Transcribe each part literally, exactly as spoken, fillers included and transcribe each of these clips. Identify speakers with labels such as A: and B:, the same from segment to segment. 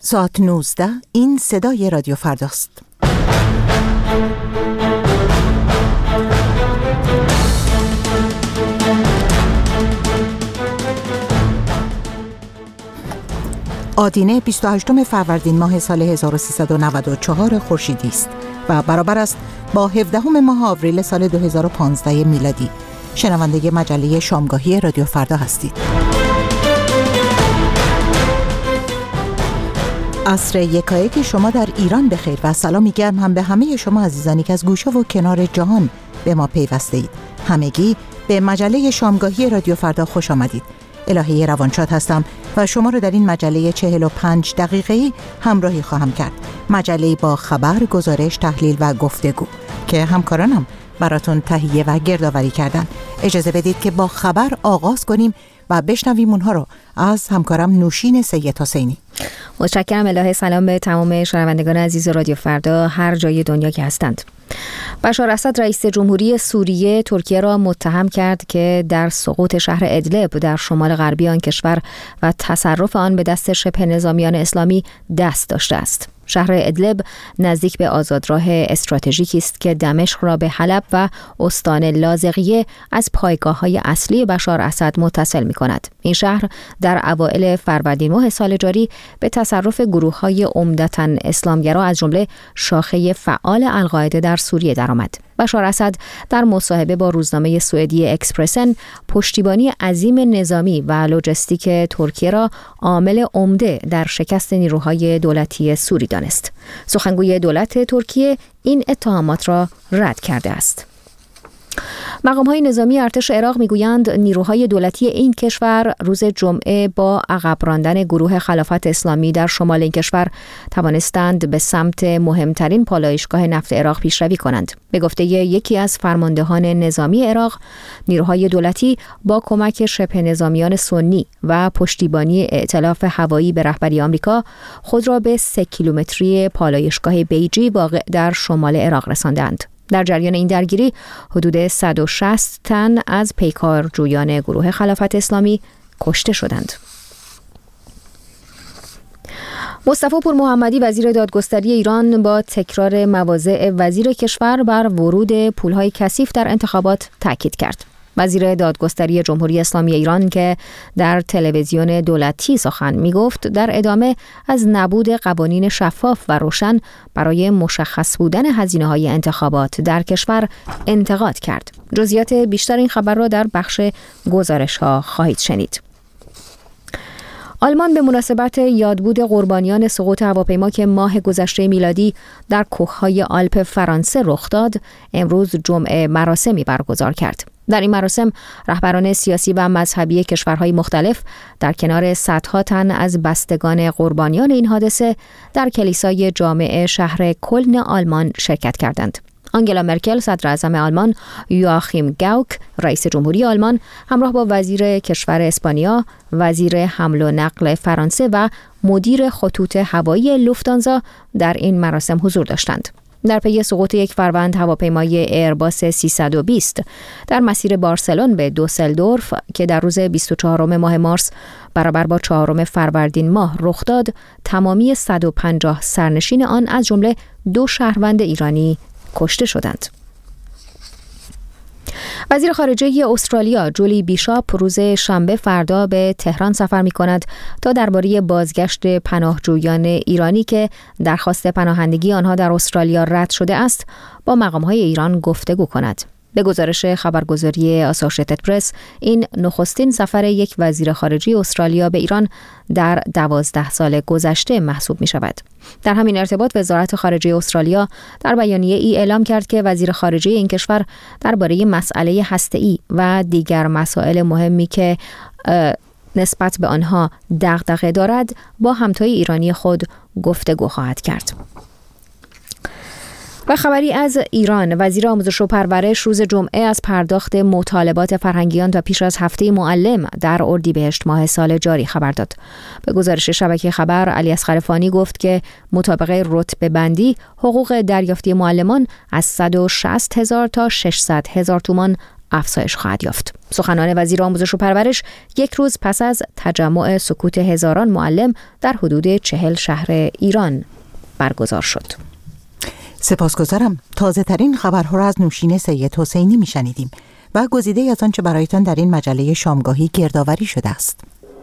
A: ساعت نوزده، این صدای رادیو فرداست. آدینه بیست و هشتم فروردین ماه سال هزار و سیصد و نود و چهار خورشیدی است و برابر است با هفدهم ماه آوریل سال دو هزار و پانزده میلادی. شنونده مجله شامگاهی رادیو فردا هستید. عصر یکایک شما در ایران بخیر و سلامی گرم هم به همه شما عزیزانی که از گوشه و کنار جهان به ما پیوسته اید. همگی به مجله شامگاهی رادیو فردا خوش آمدید. الهی روانشاد هستم و شما رو در این مجله چهل و پنج دقیقه‌ای همراهی خواهم کرد. مجله با خبر، گزارش، تحلیل و گفتگو که همکارانم براتون تهیه و گردآوری کردن. اجازه بدید که با خبر آغاز کنیم و بشنویم اونها رو از همکارم نوشین سید حسینی.
B: متشکرم. الهی سلام به تمام شنوندگان عزیز رادیو فردا هر جای دنیا که هستند. بشار اسد رئیس جمهوری سوریه ترکیه را متهم کرد که در سقوط شهر ادلب در شمال غربی آن کشور و تصرف آن به دست شبه نظامیان اسلامی دست داشته است. شهر ادلب نزدیک به آزادراه استراتژیکی است که دمشق را به حلب و استان لاذقیه از پایگاه‌های اصلی بشار اسد متصل می‌کند. این شهر در اوایل فروردین ماه سال جاری به تصرف گروه‌های عمدتاً اسلامگرا از جمله شاخه فعال القاعده در سوریه درآمد. بشار اسد در مصاحبه با روزنامه سوئدی اکسپرسن پشتیبانی عظیم نظامی و لوجستیک ترکیه را عامل عمده در شکست نیروهای دولتی سوری دانست. سخنگوی دولت ترکیه این اتهامات را رد کرده است. مقام‌های نظامی ارتش عراق می‌گویند نیروهای دولتی این کشور روز جمعه با عقب راندن گروه خلافت اسلامی در شمال این کشور توانستند به سمت مهمترین پالایشگاه نفت عراق پیشروی کنند. به گفته یکی از فرماندهان نظامی عراق، نیروهای دولتی با کمک شبه نظامیان سنی و پشتیبانی ائتلاف هوایی به رهبری آمریکا خود را به سه کیلومتری پالایشگاه بیجی واقع در شمال عراق رساندند. در جریان این درگیری حدود صد و شصت تن از پیکارجویان گروه خلافت اسلامی کشته شدند. مصطفی پور محمدی وزیر دادگستری ایران با تکرار مواضع وزیر کشور بر ورود پولهای کثیف در انتخابات تاکید کرد. وزیر دادگستری جمهوری اسلامی ایران که در تلویزیون دولتی سخن می‌گفت در ادامه از نبود قوانین شفاف و روشن برای مشخص بودن هزینه‌های انتخابات در کشور انتقاد کرد. جزئیات بیشتر این خبر را در بخش گزارش‌ها خواهید شنید. آلمان به مناسبت یادبود قربانیان سقوط هواپیما که ماه گذشته میلادی در کوههای آلپ فرانسه رخ داد، امروز جمعه مراسمی برگزار کرد. در این مراسم رهبران سیاسی و مذهبی کشورهای مختلف در کنار صدها تن از بستگان قربانیان این حادثه در کلیسای جامع شهر کلن آلمان شرکت کردند. آنگلا مرکل صدر اعظم آلمان، یواخیم گاوک رئیس جمهوری آلمان همراه با وزیر کشور اسپانیا، وزیر حمل و نقل فرانسه و مدیر خطوط هوایی لوفتانزا در این مراسم حضور داشتند. در پی سقوط یک فروند هواپیمای ایرباس سیصد و بیست در مسیر بارسلون به دوسلدورف که در روز بیست و چهارم ماه مارس برابر با چهارم فروردین ماه رخ داد، تمامی صد و پنجاه سرنشین آن از جمله دو شهروند ایرانی کشته شدند. وزیر خارجه استرالیا جولی بیشاپ روز شنبه فردا به تهران سفر می‌کند تا درباره بازگشت پناهجویان ایرانی که درخواست پناهندگی آنها در استرالیا رد شده است با مقام‌های ایران گفتگو کند. به گزارش خبرگزاری آسوشیتد پرس، این نخستین سفر یک وزیر خارجه استرالیا به ایران در دوازده سال گذشته محسوب می شود. در همین ارتباط وزارت خارجه استرالیا در بیانیه ای اعلام کرد که وزیر خارجه این کشور درباره مسئله هسته‌ای و دیگر مسائل مهمی که نسبت به آنها دغدغه دارد با همتای ایرانی خود گفتگو خواهد کرد. و خبری از ایران، وزیر آموزش و پرورش روز جمعه از پرداخت مطالبات فرهنگیان تا پیش از هفته معلم در اردیبهشت ماه سال جاری خبر داد. به گزارش شبکه خبر، علی اصغر فانی گفت که مطابق رتبه بندی حقوق دریافتی معلمان از صد و شصت هزار تا ششصد هزار تومان افزایش خواهد یافت. سخنان وزیر آموزش و پرورش یک روز پس از تجمع سکوت هزاران معلم در حدود چهل شهر ایران برگزار شد.
A: سپاسگزارم. تازه ترین خبرها را از نوشین سید حسینی میشنیدیم و گزیده از آنچه برایتان در این مجله شامگاهی گردآوری شده است.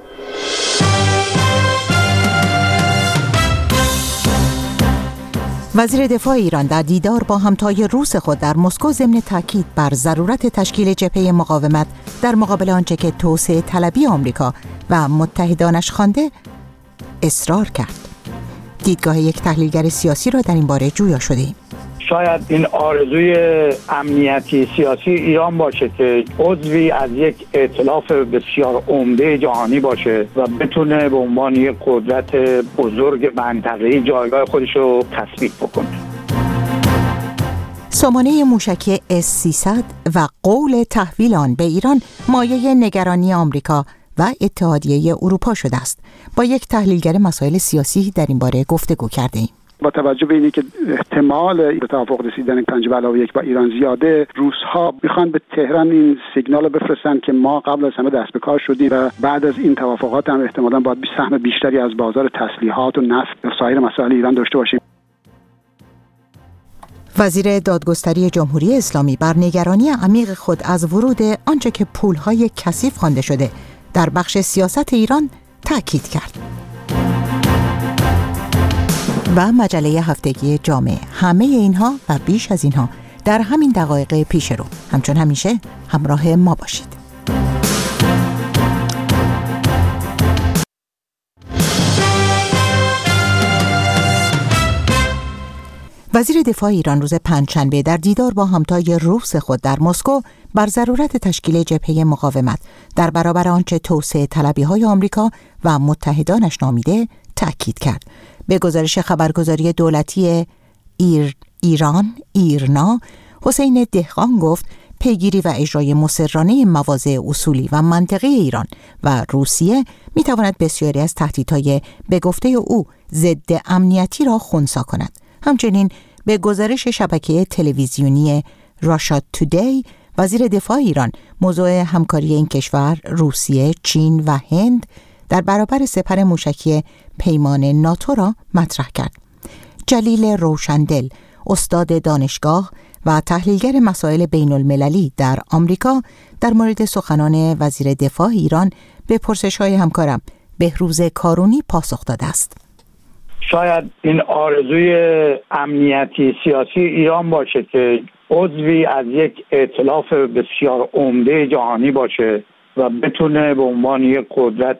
A: وزیر دفاع ایران در دیدار با همتای روس خود در مسکو ضمن تاکید بر ضرورت تشکیل جبهه مقاومت در مقابل آنچه که توسعه طلبی آمریکا و متحدانش خوانده اصرار کرد. دیدگاه یک تحلیلگر سیاسی را در این باره جویا شده‌ایم.
C: شاید این آرزوی امنیتی سیاسی ایران باشه که عضوی از یک ائتلاف بسیار عمده جهانی باشه و بتونه به عنوان یک قدرت بزرگ منطقه‌ای جایگاه خودش رو تثبیت بکنه.
A: سامانه موشکی اس سیصد و قول تحویل آن به ایران مایه نگرانی آمریکا و اتحادیه اروپا شده است. با یک تحلیلگر مسائل سیاسی در این باره گفتگو کرده‌ایم.
D: با توجه به اینکه که احتمال توافق رسیدن پنج به علاوه یک با ایران زیاده، روس‌ها میخوان به تهران این سیگنال رو بفرستن که ما قبل از همه دست به کار شدیم و بعد از این توافقات هم احتمالاً باید سهم بیشتری از بازار تسلیحات و نفت و سایر مسائل ایران داشته باشیم.
A: وزیر دادگستری جمهوری اسلامی بر نگرانی عمیق خود از ورود آنچه که پول‌های کثیف خوانده شده در بخش سیاست ایران تاکید کرد. و مجله هفتگی جامعه. همه اینها و بیش از اینها در همین دقایق پیش رو. همچون همیشه همراه ما باشید. وزیر دفاع ایران روز پنجشنبه در دیدار با همتای روس خود در مسکو بر ضرورت تشکیل جبهه مقاومت در برابر آنچه توسعه طلبی‌های آمریکا و متحدانش نامیده تأکید کرد. به گزارش خبرگزاری دولتی ایر ایران ایرنا، حسین دهقان گفت پیگیری و اجرای مصرانه مواضع اصولی و منطقی ایران و روسیه میتواند بسیاری از تهدیدهای به گفته او ضد امنیتی را خنثی کند. همچنین به گزارش شبکه تلویزیونی راشا تودی، وزیر دفاع ایران موضوع همکاری این کشور، روسیه، چین و هند در برابر سپر موشکی پیمان ناتو را مطرح کرد. جلیل روشندل، استاد دانشگاه و تحلیلگر مسائل بین المللی در آمریکا، در مورد سخنان وزیر دفاع ایران به پرسش‌های همکارم بهروز کارونی پاسخ داده است.
C: شاید این آرزوی امنیتی سیاسی ایران باشه که عضوی از یک ائتلاف بسیار عمده جهانی باشه و بتونه به عنوان یک قدرت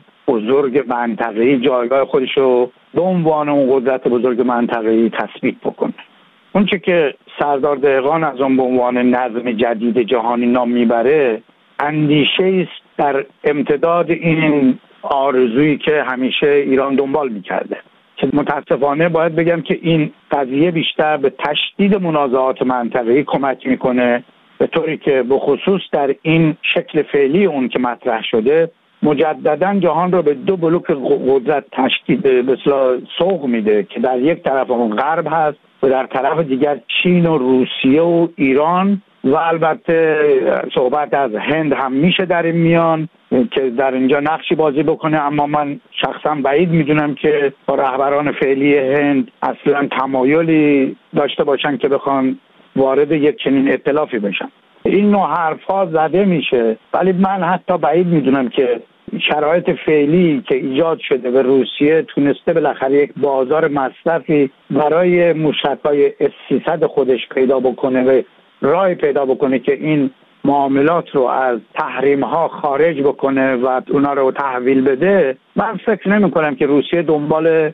C: بزرگ منطقه‌ای جایگاه خودش رو به عنوان اون قدرت بزرگ منطقه‌ای تثبیت بکنه. اون چه که سردار دهقان از اون به عنوان نظم جدید جهانی نام میبره، اندیشه است در امتداد این آرزویی که همیشه ایران دنبال میکرده، که متاسفانه باید بگم که این قضیه بیشتر به تشدید منازعات منطقه‌ای کمک میکنه، به طوری که به خصوص در این شکل فعلی اون که مطرح شده مجددا جهان رو به دو بلوک قدرت تشدید به اصطلاح سوق میده که در یک طرف اون غرب هست و در طرف دیگر چین و روسیه و ایران و البته صحبت از هند هم میشه در این میان که در اینجا نقشی بازی بکنه، اما من شخصا بعید میدونم که با رهبران فعلی هند اصلا تمایلی داشته باشن که بخوان وارد یک چنین ائتلافی بشن. این نوع حرفا زده میشه، ولی من حتی بعید میدونم که شرایط فعلی که ایجاد شده و روسیه تونسته بالاخره یک بازار مصرفی برای موشک‌های اس سیصد خودش پیدا بکنه و راه پیدا بکنه که این معاملات رو از تحریم ها خارج بکنه و اونا رو تحویل بده. من فکر نمی کنم که روسیه دنبال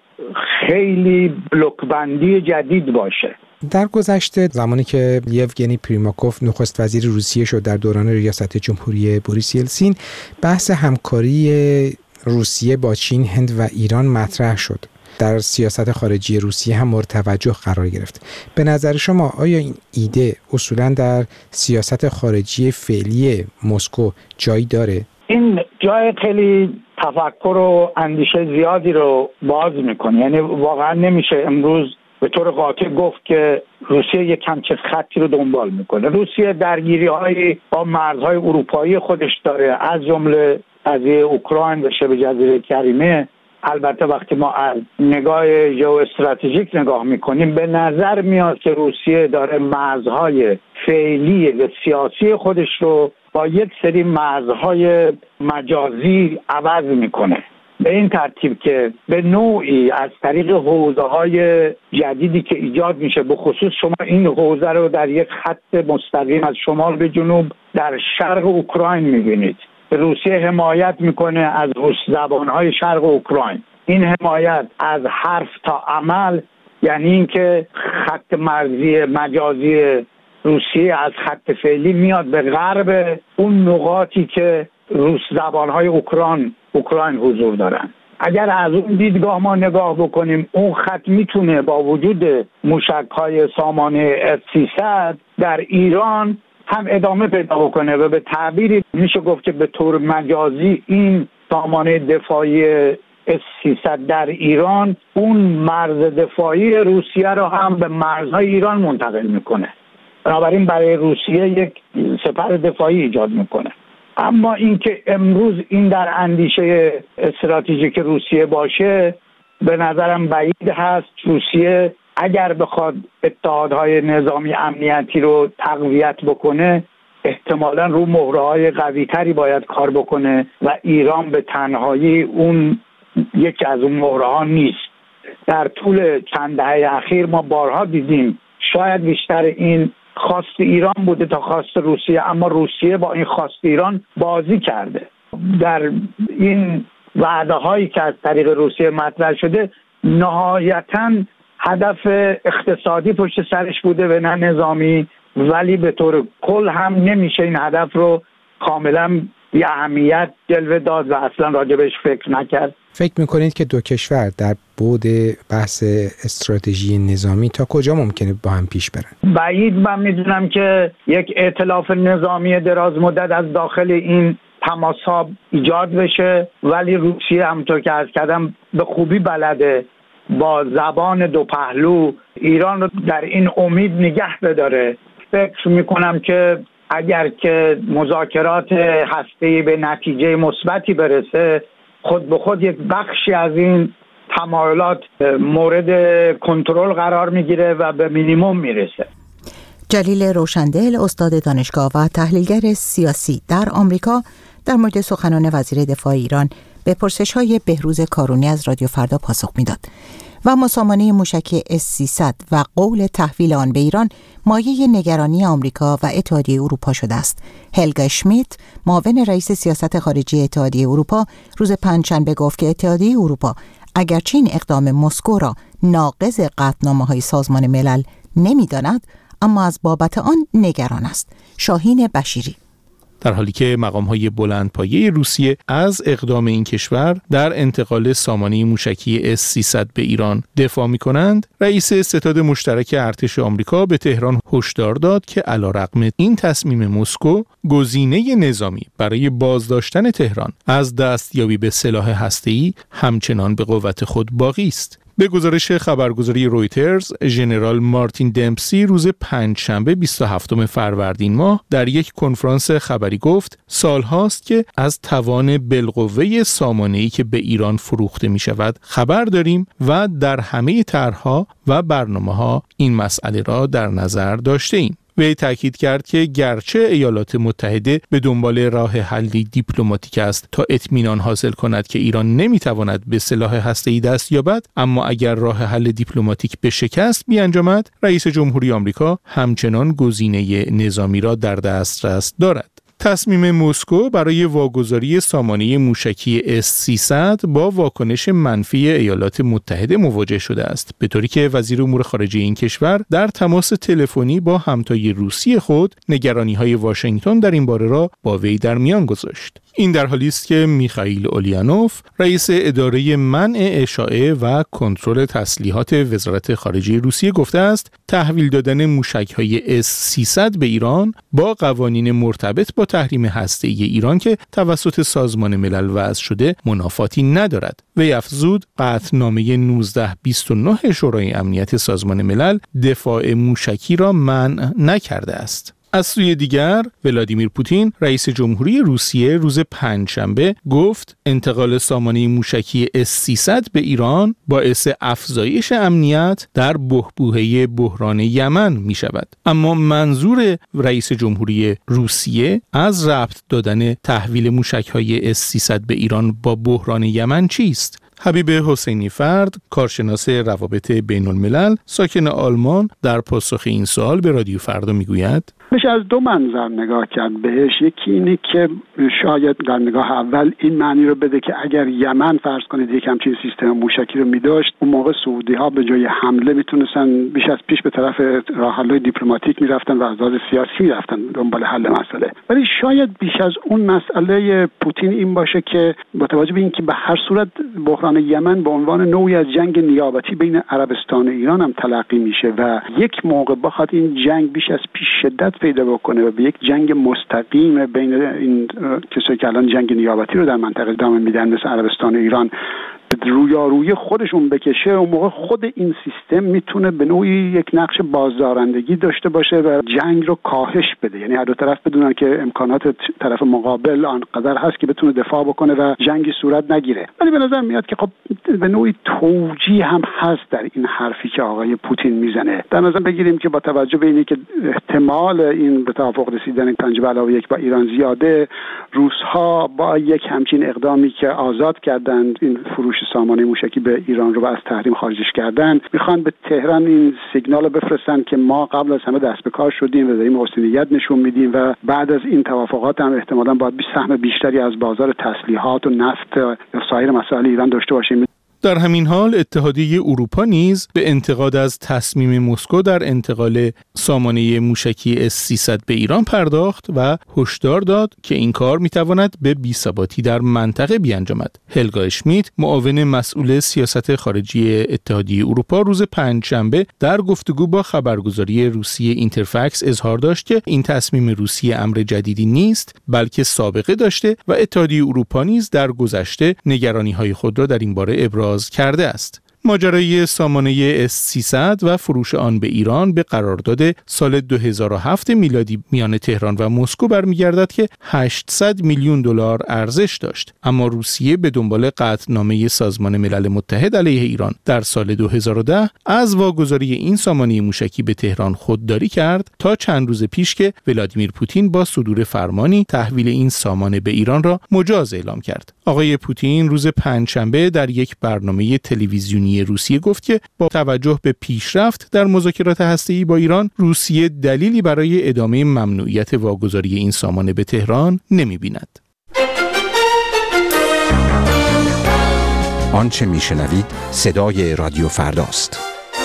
C: خیلی بلوک بندی جدید باشه.
E: در گذشته زمانی که یوگنی پریماکوف نخست وزیر روسیه شد در دوران ریاست جمهوری بوریس یلسین، بحث همکاری روسیه با چین، هند و ایران مطرح شد. در سیاست خارجی روسیه هم مورد توجه قرار گرفت. به نظر شما آیا این ایده اصولاً در سیاست خارجی فعلی مسکو جایی داره؟
C: این جای خیلی تفکر و اندیشه زیادی رو باز میکنه. یعنی واقعا نمیشه امروز به طور قاطع گفت که روسیه یک همچین خطی رو دنبال میکنه. روسیه درگیری‌های با مرزهای اروپایی خودش داره، از جمله قضیه اوکراین و شبه جزیره کریمه. البته وقتی ما از نگاه ژئواستراتژیک نگاه میکنیم به نظر میاد که روسیه داره مرزهای فعلی و سیاسی خودش رو با یک سری مرزهای مجازی عوض میکنه، به این ترتیب که به نوعی از طریق حوزه‌های جدیدی که ایجاد میشه، به خصوص شما این حوزه رو در یک خط مستقیم از شمال به جنوب در شرق اوکراین میبینید. روسیه حمایت میکنه از روس زبانهای شرق اوکراین. این حمایت از حرف تا عمل، یعنی اینکه خط مرزی مجازی روسیه از خط فعلی میاد به غرب اون نقاطی که روس زبانهای اوکراین اوکراین حضور دارن. اگر از اون دیدگاه ما نگاه بکنیم، اون خط میتونه با وجود موشک‌های سامانه اس سیصد در ایران هم ادامه پیدا بکنه و به تعبیری میشه گفت که به طور مجازی این سامانه دفاعی اس سیصد در ایران اون مرز دفاعی روسیه رو هم به مرزهای ایران منتقل میکنه. بنابراین برای روسیه یک سپر دفاعی ایجاد میکنه. اما اینکه امروز این در اندیشه استراتژیک روسیه باشه به نظرم بعید هست. روسیه اگر بخواد اتحادهای نظامی امنیتی رو تقویت بکنه، احتمالاً رو مهره‌های قوی‌تری باید کار بکنه و ایران به تنهایی اون یکی از اون مهره‌ها نیست. در طول چند دهه اخیر ما بارها دیدیم شاید بیشتر این خواست ایران بوده تا خواست روسیه، اما روسیه با این خواست ایران بازی کرده. در این وعده هایی که از طریق روسیه مطرح شده نهایتاً هدف اقتصادی پشت سرش بوده و نه نظامی، ولی به طور کل هم نمیشه این هدف رو کاملا بی اهمیت جلوه داد و اصلا راجبش فکر نکرد.
E: فکر میکنید که دو کشور در بعد بحث استراتژی نظامی تا کجا ممکنه با هم پیش برن؟
C: بعید من میدونم که یک ائتلاف نظامی دراز مدت از داخل این تماس‌ها ایجاد بشه، ولی روسیه همونطور که عرض کردم به خوبی بلده با زبان دو پهلو ایران رو در این امید نگه بداره. فکر میکنم که اگر که مذاکرات هسته‌ای به نتیجه مثبتی برسه، خود به خود یک بخشی از این تمایلات مورد کنترل قرار میگیره و به مینیمم میرسه.
A: جلیل روشندل، استاد دانشگاه و تحلیلگر سیاسی در آمریکا، در مورد سخنان وزیر دفاع ایران به پرسش‌های بهروز کارونی از رادیو فردا پاسخ میداد. و مسامانه موشکی اس سیصد و قول تحویل آن به ایران مایه نگرانی آمریکا و اتحادیه اروپا شده است. هلگا شمیت، معاون رئیس سیاست خارجی اتحادیه اروپا، روز پنجشنبه گفت که اتحادیه اروپا اگرچه این اقدام مسکو را ناقض قطعنامه‌های سازمان ملل نمی‌داند، اما از بابت آن نگران است. شاهین بشیری.
F: در حالی که مقام‌های بلندپایه روسیه از اقدام این کشور در انتقال سامانه موشکی اس سیصد به ایران دفاع می‌کنند، رئیس ستاد مشترک ارتش آمریکا به تهران هشدار داد که علیرغم این تصمیم مسکو، گزینه نظامی برای بازداشتن تهران از دستیابی به سلاح هسته‌ای همچنان به قوت خود باقی است. به گزارش خبرگزاری رویترز، ژنرال مارتین دمپسی روز پنجشنبه بیست و هفتم فروردین ماه در یک کنفرانس خبری گفت سالهاست که از توان بالقوه سامانه‌ای که به ایران فروخته می شود خبر داریم و در همه طرح‌ها و برنامه‌ها این مسئله را در نظر داشته ایم. وی تاکید کرد که گرچه ایالات متحده به دنبال راه حلی دیپلماتیک است تا اطمینان حاصل کند که ایران نمیتواند به سلاح هسته‌ای دست یابد، اما اگر راه حل دیپلماتیک به شکست بیانجامد، رئیس جمهوری آمریکا همچنان گزینه نظامی را در دسترس دارد. تصمیم مسکو برای واگذاری سامانه موشکی اس سیصد با واکنش منفی ایالات متحده مواجه شده است، به طوری که وزیر امور خارجه این کشور در تماس تلفنی با همتای روسی خود نگرانی‌های واشنگتن در این باره را با وی در میان گذاشت. این در حالی است که میخائیل اولیانوف، رئیس اداره منع اشاعه و کنترل تسلیحات وزارت خارجه روسیه گفته است تحویل دادن موشک‌های اس سیصد به ایران با قوانین مرتبط با تحریم هسته‌ای ایران که توسط سازمان ملل وضع شده منافاتی ندارد. وی افزود قطعنامه نوزده بیست و نه شورای امنیت سازمان ملل دفاع موشکی را منع نکرده است. از سوی دیگر ولادیمیر پوتین رئیس جمهوری روسیه روز پنجشنبه گفت انتقال سامانه موشکی اس سیصد به ایران باعث افزایش امنیت در بحبوحه بحران یمن می شود. اما منظور رئیس جمهوری روسیه از ربط دادن تحویل موشک‌های اس سیصد به ایران با بحران یمن چیست؟ حبیب حسینی فرد، کارشناس روابط بین الملل، ساکن آلمان، در پاسخ این سوال به رادیو فردا میگوید
D: میشه از دو منظر نگاه کرد بهش. یکی اینه که شاید در نگاه اول این معنی رو بده که اگر یمن فرض کنید یک همچین سیستم موشکی رو می‌داشت، اون موقع سعودی ها به جای حمله میتونستن بیش از پیش به طرف راه حل‌های دیپلماتیک میرفتن و از لحاظ سیاسی میرفتن دنبال حل مسئله. ولی شاید بیش از اون مسئله پوتین این باشه که با توجه به اینکه به هر صورت بحران یمن به عنوان نوعی از جنگ نیابتی بین عربستان و ایران هم تلقی میشه و یک موقع بخواد این جنگ بیش از پیش شدت پیدا بکنه و به یک جنگ مستقیم بین این کسایی که الان جنگ نیابتی رو در منطقه ادامه میدن مثل عربستان و ایران رویارویی خودشون بکشه، اون موقع خود این سیستم میتونه به نوعی یک نقش بازدارندگی داشته باشه و جنگ رو کاهش بده. یعنی هر دو طرف بدونن که امکانات طرف مقابل آنقدر هست که بتونه دفاع بکنه و جنگی صورت نگیره. ولی به نظر میاد که خب به نوعی توجیه هم هست در این حرفی که آقای پوتین میزنه. در نظر بگیریم که با توجه به اینکه احتمال این به توافق رسیدن پنج به علاوه یک با ایران زیاده، روس‌ها با یک همچین اقدامی که آزاد کردند این فروش سامانه موشکی به ایران رو و از تحریم خارجش کردن، میخوان به تهران این سیگنال بفرستن که ما قبل از همه دست به کار شدیم و داریم حسنیت نشون میدیم و بعد از این توافقات هم احتمالاً باید سهم بیشتری از بازار تسلیحات و نفت و سایر مسائل ایران داشته باشیم.
F: در همین حال اتحادیه اروپا نیز به انتقاد از تصمیم مسکو در انتقال سامانه موشکی اس سیصد به ایران پرداخت و هشدار داد که این کار میتواند به بی‌ثباتی در منطقه بیانجامد. هلگا اشمیت، معاون مسئول سیاست خارجی اتحادیه اروپا، روز پنجشنبه در گفتگو با خبرگزاری روسیه اینترفکس اظهار داشت که این تصمیم روسیه امر جدیدی نیست، بلکه سابقه داشته و اتحادیه اروپا نیز در گذشته نگرانی‌های خود را در این باره ابراز کرده است. ماجرای سامانه اس سیصد و فروش آن به ایران به قرارداد سال دو هزار و هفت میلادی میان تهران و مسکو برمیگردد که هشتصد میلیون دلار ارزش داشت، اما روسیه به دنبال قطعنامه سازمان ملل متحد علیه ایران در سال دو هزار و ده از واگذاری این سامانه موشکی به تهران خودداری کرد تا چند روز پیش که ولادیمیر پوتین با صدور فرمانی تحویل این سامانه به ایران را مجاز اعلام کرد. آقای پوتین روز پنجشنبه در یک برنامه تلویزیونی روسیه گفت که با توجه به پیشرفت در مذاکرات هسته‌ای با ایران، روسیه دلیلی برای ادامه ممنوعیت واگذاری این سامانه به تهران نمی‌بیند.
G: آنچه میشنوید صدای رادیو فرداست.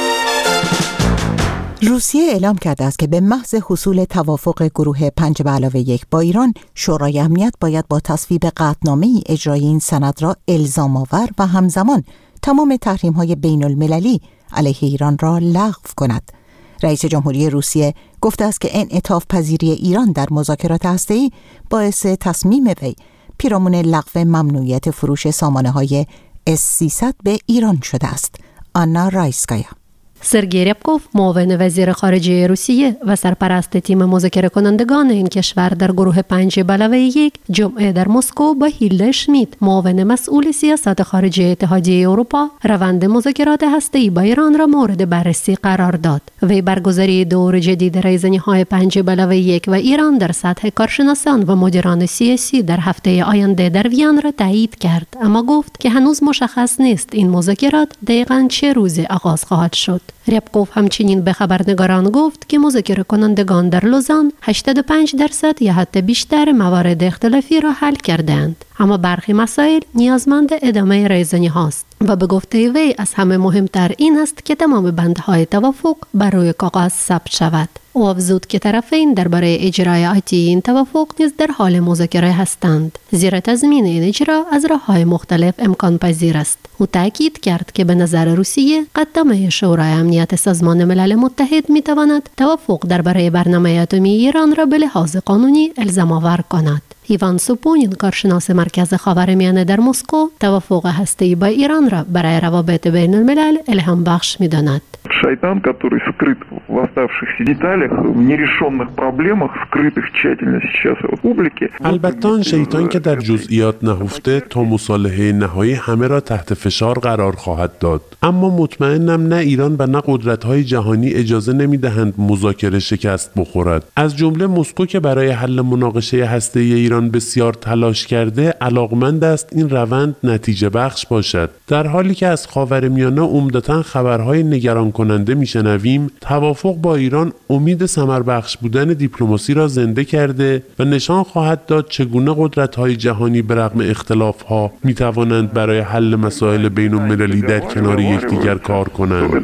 A: روسیه اعلام کرده است که به محض حصول توافق گروه پنج به علاوه یک با ایران، شورای امنیت باید با تصویب قطعنامه اجرای این سند را الزام آور و همزمان تمام تحریم‌های بین المللی علیه ایران را لغو کند. رئیس جمهوری روسیه گفته است که انعطاف پذیری ایران در مذاکرات هسته‌ای باعث تصمیم وی پیرامون لغو ممنوعیت فروش سامانه‌های اس سیصد به ایران شده است. آنا رایسکایا.
H: سرگئی ریبکوف، معاون وزیر خارجه روسیه و سرپرست تیم مذاکره کنندگان این کشور در گروه پنج به علاوه یک، جمعه در مسکو با هیلدا اشمیت، معاون مسئول سیاست خارجه اتحادیه اروپا، روند مذاکرات هسته‌ای با ایران را مورد بررسی قرار داد. وی برگزاری دور جدید ریزنی‌های پنج به علاوه یک و ایران در سطح کارشناسان و مدیران سیاسی در هفته آینده در وین را تایید کرد، اما گفت که هنوز مشخص نیست این مذاکرات دقیقاً چه روزی آغاز خواهد شد. ریبکوف همچنین به خبرنگاران گفت که مذاکره کنندگان در لوزان هشتاد و پنج درصد یا حتی بیشتر موارد اختلافی را حل کردند، اما برخی مسائل نیازمند ادامه ریزنی هاست و به گفته وی از همه مهمتر این است که تمام بندهای توافق بر روی کاغذ ثبت شود. او افزود که طرفین درباره اجرای آتی این توافق نیز در حال مذاکره هستند، زیرا تضمین این اجرا از راه‌های مختلف امکان پذیر است. او تاکید کرد که به نظر روسیه قدمه شورای امنیت سازمان ملل متحد می تواند توافق درباره برنامه اتمی ایران را به لحاظ قانونی الزام آور کند. ایوان سوپونین، کارشناس مرکز خاورمیانه در مسکو، توافق هسته‌ای با ایران را برای روابط بین الملل الهام بخش می‌داند.
I: Шайтан, который скрыт в оставшихся деталях, в нерешенных проблемах, скрытых тщательно сейчас от публики.
J: البته آن شیطان که در جزئیات نهفته تا مصالحه نهایی همه را تحت فشار قرار خواهد داد. اما مطمئنم نه ایران و نه قدرت‌های جهانی اجازه نمی‌دهند مذاکره شکست بخورد. از جمله مسکو که برای حل مناقشه هسته‌ای ایران بسیار تلاش کرده، علاقمند است این روند نتیجه بخش باشد. در حالی که از خاورمیانه عمدتاً خبرهای نگران کننده میشنویم، توافق با ایران امید ثمربخش بودن دیپلماسی را زنده کرده و نشان خواهد داد چگونه قدرت‌های جهانی به رغم اختلاف‌ها می‌توانند برای حل مسائل بین‌المللی در کنار یکدیگر کار کنند.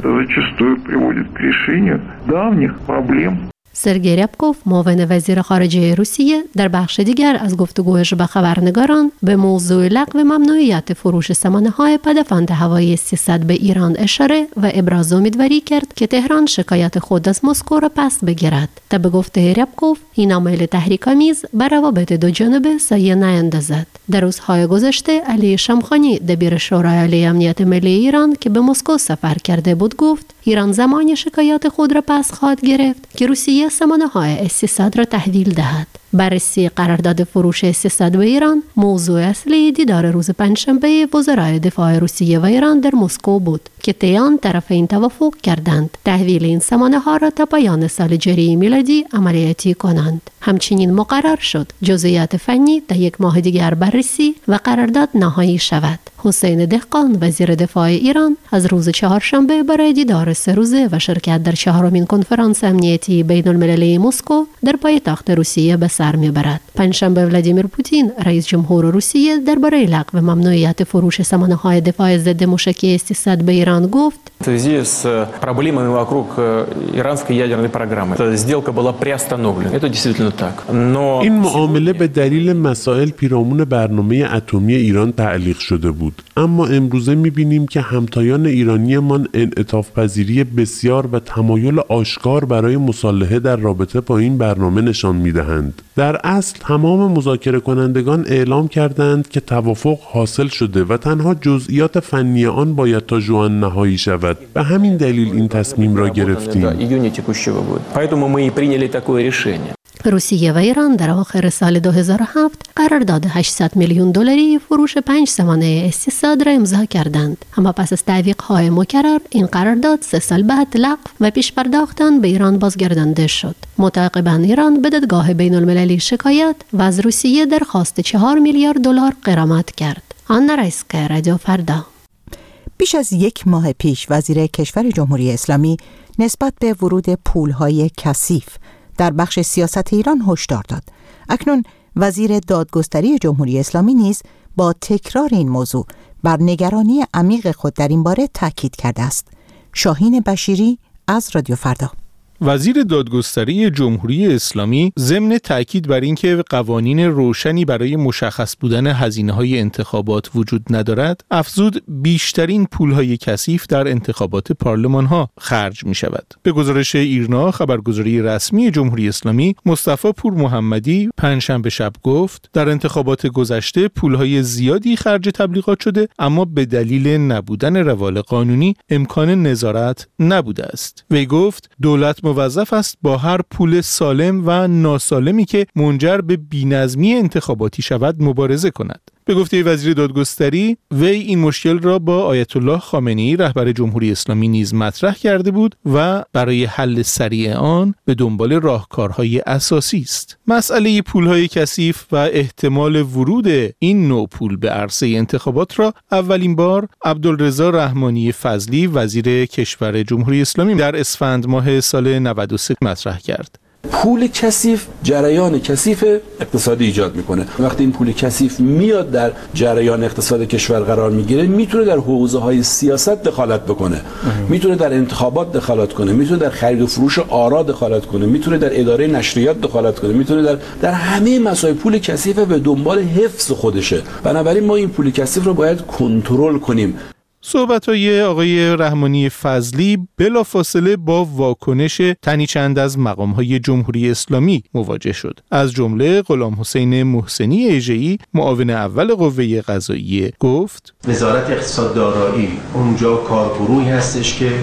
H: سرگئی ریابکوف، معاون وزیر خارجه روسیه، در بخش دیگر از گفتگویش با خبرنگاران به موضوع لغو ممنوعیت فروش سامانه‌های پدافند هوایی سیصد به ایران اشاره و ابراز امیدواری کرد که تهران شکایت خود از مسکو را پس بگیرد. تا به گفته ریابکوف، این عمل تحریک‌آمیز بر روابط دو جانبه سایه نیندازد. در روزهای گذشته علی شمخانی، دبیر شورای عالی امنیت ملی ایران که به مسکو سفر کرده بود، گفت ایران زمانی شکایت خود را پس خواهد گرفت که روسیه سامانه‌های اس سیصد را تحویل دهد. بررسی قرارداد فروش اس سیصد به ایران موضوع اصلی دیدار روز پنجشنبه وزرای دفاع روسیه و ایران در مسکو بود که طی آن طرفین توافق کردند تحویل این سامانه‌ها را تا پایان سال جاری میلادی عملیاتی کنند. همچنین مقرر شد جزئیات فنی تا یک ماه دیگر بررسی و قرارداد نهایی شود. حسین دهقان، وزیر دفاع ایران، از روز چهارشنبه برای دیدار سه روزه و شرکت در چهارمین کنفرانس امنیتی بین المللی مسکو در پایتخت روسیه به سر میبرد. پنجشنبه ولادیمیر پوتین، رئیس جمهور روسیه، درباره لغو ممنوعیت فروش سامانه‌های دفاع ضد موشکی اس سیصد به ایران گفت:
K: В связи с проблемами вокруг иранской ядерной программы эта сделка была приостановлена. Это действительно так. Но
J: این معامله به دلیل مسائل پیرامون برنامه اتمی ایران تعلیق شده بود. اما امروزه می‌بینیم که همتایان ایرانیمان انعطاف پذیری بسیار و تمایل آشکار برای مصالحه در رابطه با این برنامه نشان می‌دهند. در اصل تمام مذاکره کنندگان اعلام کردند که توافق حاصل شده و تنها جزئیات فنی آن باید تا ژوئن نهایی شود. به همین دلیل این تصمیم را گرفتیم.
H: روسیه و ایران در آخر سال دو هزار و هفت قرارداد هشتصد میلیون دلاری فروش پنج سامانه اس سیصد را امضا کردند. اما پس از تعویق‌های مکرر این قرارداد سه سال بعد لغو و پیش پرداختن به ایران بازگردانده شد. متعاقباً ایران به دادگاه بین المللی شکایت و از روسیه درخواست چهار میلیارد دلار غرامت کرد. آنا رایسکا، رادیو فردا.
A: بیش از یک ماه پیش وزیر کشور جمهوری اسلامی نسبت به ورود پولهای کثیف در بخش سیاست ایران هشدار داد. اکنون وزیر دادگستری جمهوری اسلامی نیز با تکرار این موضوع بر نگرانی عمیق خود در این باره تاکید کرده است. شاهین بشیری از رادیو فردا.
F: وزیر دادگستری جمهوری اسلامی ضمن تاکید بر اینکه قوانین روشنی برای مشخص بودن هزینه‌های انتخابات وجود ندارد، افزود بیشترین پول‌های کثیف در انتخابات پارلمان‌ها خرج می‌شود. به گزارش ایرنا، خبرگزاری رسمی جمهوری اسلامی، مصطفی پور محمدی پنجشنبه شب گفت در انتخابات گذشته پول‌های زیادی خرج تبلیغات شده، اما به دلیل نبودن روال قانونی امکان نظارت نبوده است. وی گفت دولت موظف است با هر پول سالم و ناسالمی که منجر به بی‌نظمی انتخاباتی شود مبارزه کند. به گفته وزیر دادگستری، وی این مشکل را با آیت الله خامنه‌ای رهبر جمهوری اسلامی نیز مطرح کرده بود و برای حل سریع آن به دنبال راهکارهای اساسی است. مسئله پولهای کثیف و احتمال ورود این نوع پول به عرصه انتخابات را اولین بار عبدالرضا رحمانی فضلی، وزیر کشور جمهوری اسلامی، در اسفند ماه سال نود و سه مطرح کرد.
L: پول کثیف جریان کثیف اقتصادی ایجاد میکنه. وقتی این پول کثیف میاد در جریان اقتصاد کشور قرار میگیره، میتونه در حوزه‌های سیاست دخالت بکنه، میتونه در انتخابات دخالت کنه، میتونه در خرید و فروش آرا دخالت کنه، میتونه در اداره نشریات دخالت کنه، میتونه در در همه مسائل. پول کثیف به دنبال حفظ خودشه. بنابراین ما این پول کثیف رو باید کنترل کنیم.
F: صحبت‌های آقای رحمانی فضلی بلافاصله با واکنش تنی چند از مقام‌های جمهوری اسلامی مواجه شد. از جمله غلام حسین محسنی اژه‌ای معاون اول قوه قضاییه گفت:
M: وزارت اقتصاد دارایی اونجا کارگروهی هستش که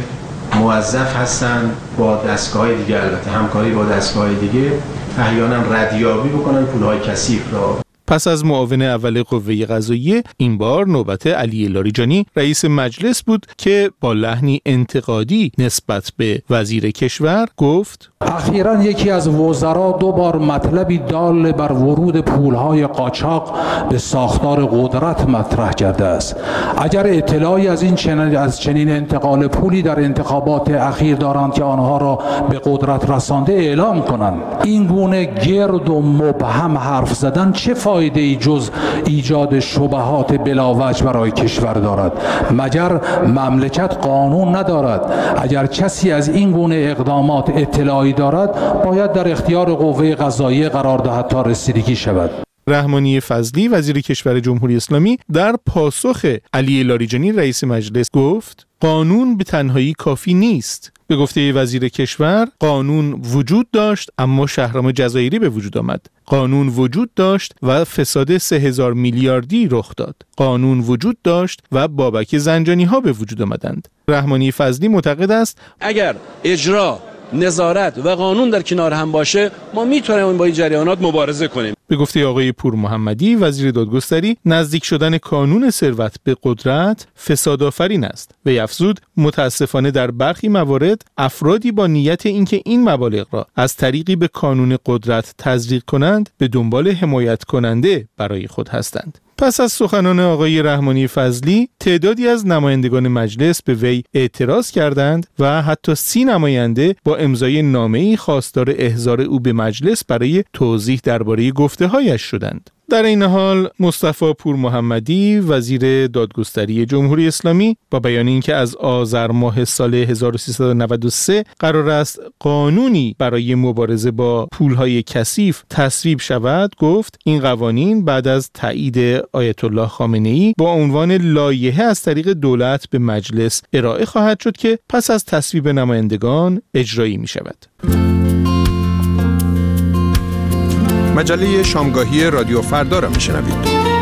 M: موظف هستن با دستگاه‌های دیگه، البته همکاری با دستگاه‌های دیگه، احیانا ردیابی بکنن پول‌های کثیف را.
F: پس از معاون اول قوه قضاییه این بار نوبت علی لاریجانی رئیس مجلس بود که با لحنی انتقادی نسبت به وزیر کشور گفت:
N: اخیراً یکی از وزرا دو بار مطلبی دال بر ورود پولهای قاچاق به ساختار قدرت مطرح کرده است. اگر اطلاعی از این چنین از چنین انتقال پولی در انتخابات اخیر دارند که آنها را به قدرت رسانده اعلام کنند. این گونه گرد و مبهم حرف زدن چه فایده ای جز ایجاد شبهات بلاوجه برای کشور دارد؟ مگر مملکت قانون ندارد؟ اگر کسی از این گونه اقدامات اطلاعی دارد باید در اختیار قوه قضاییه قرار دهد تا رسیدگی شود.
F: رحمانی فضلی وزیر کشور جمهوری اسلامی در پاسخ علی لاریجانی رئیس مجلس گفت: قانون به تنهایی کافی نیست. به گفته وزیر کشور قانون وجود داشت اما شهرام جزایری به وجود آمد. قانون وجود داشت و فساد سه هزار میلیاردی رخ داد. قانون وجود داشت و بابک زنجانی ها به وجود آمدند. رحمانی فضلی معتقد است
L: اگر اجرا، نظارت و قانون در کنار هم باشه ما میتونیم با این جریانات مبارزه کنیم.
F: به گفته آقای پور محمدی وزیر دادگستری نزدیک شدن کانون ثروت به قدرت فسادآفرین است. وی افزود متاسفانه در برخی موارد افرادی با نیت اینکه این مبالغ را از طریقی به کانون قدرت تزریق کنند به دنبال حمایت کننده برای خود هستند. پس از سخنان آقای رحمانی فضلی تعدادی از نمایندگان مجلس به وی اعتراض کردند و حتی سی نماینده با امضای نامه‌ای خواستار احضار او به مجلس برای توضیح درباره گفته‌هایش شدند. در این حال مصطفی پور محمدی وزیر دادگستری جمهوری اسلامی با بیان اینکه از آذر ماه سال هزار و سیصد و نود و سه قرار است قانونی برای مبارزه با پولهای کثیف تصویب شود گفت این قوانین بعد از تایید آیت الله خامنه‌ای با عنوان لایحه از طریق دولت به مجلس ارائه خواهد شد که پس از تصویب نمایندگان اجرایی می شود.
G: مجله شامگاهی رادیو فردا را میشنوید.